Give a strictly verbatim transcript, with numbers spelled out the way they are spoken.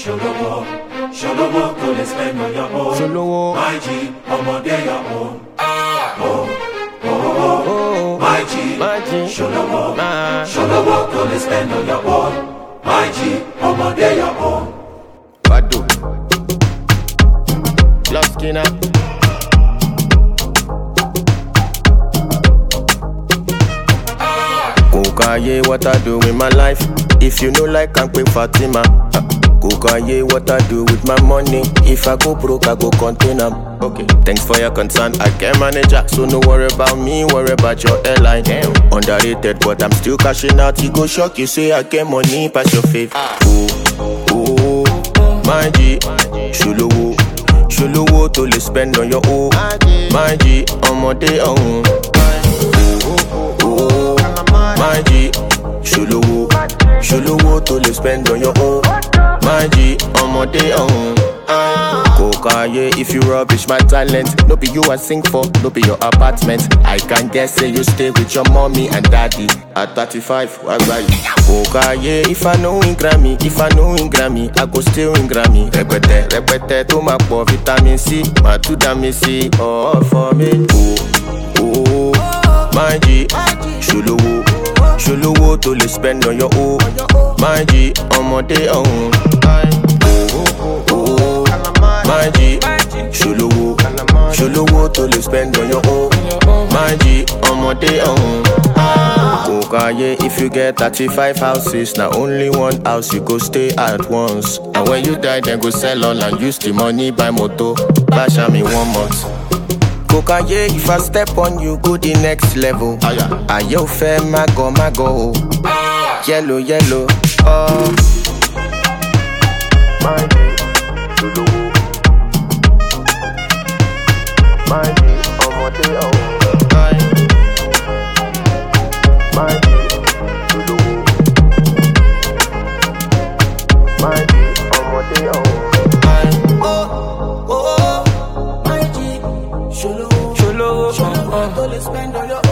Ṣolówó, ṣolówó tó lè spend on your own. Ṣolówó. My G, ọmọdé your own. Oh, oh, oh, oh. My G, ṣolówó, ṣolówó tó lè spend on your own. My G, ọmọdé your own. Bado. Love Skinner. Kokaye, what I do with my life. If you know like I'm quick Fatima. Uh, Kokaye, what I do with my money. If I go broke, I go contain them. Okay. Thanks for your concern. I can manage ya. So no worry about me, worry about your airline. Damn. Underrated, but I'm still cashing out. You go shock, you say I get money past your faith. Oh, oh, my G, Ṣolówó, Ṣolówó to le spend on your own. My G, ọmọdé ọ̀hún. My G, Ṣolówó, Ṣolówó to le spend on your own. My G, ọmọdé ọ̀hún. Kokaye, if you rubbish my talent, no be you I sing for, no be your apartment. I can guess say you stay with your mommy and daddy. At thirty-five, what's that? Kokaye, if I know in Grammy, if I know in Grammy, I go still in Grammy. Repete, repete, to my poor vitamin C, my two dami C, all for me. Oh, oh, my G, Ṣolówó, Ṣolówó to le spend on your own. My G, ọmọdé ọ̀hún. My G, Ṣolówó, Ṣolówó to le spend on your own. My G, ọmọdé ọ̀hún. Kokaye, if you get thirty-five houses, na only one house you go stay at once. And when you die, then go sell all and use the money buy motor. Bash am in one month. Kokaye, if I step on you, go the next level. Aye ò fẹ́ mago mago. Yellow, yellow, oh. My G, Ṣolówó. My G, ọmọdé ọ̀hún. My G, Ṣolówó. My G, ọmọdé ọ̀hún. Oh, oh, my G, Ṣolówó, Ṣolówó, Ṣolówó, tó lè spend on your own.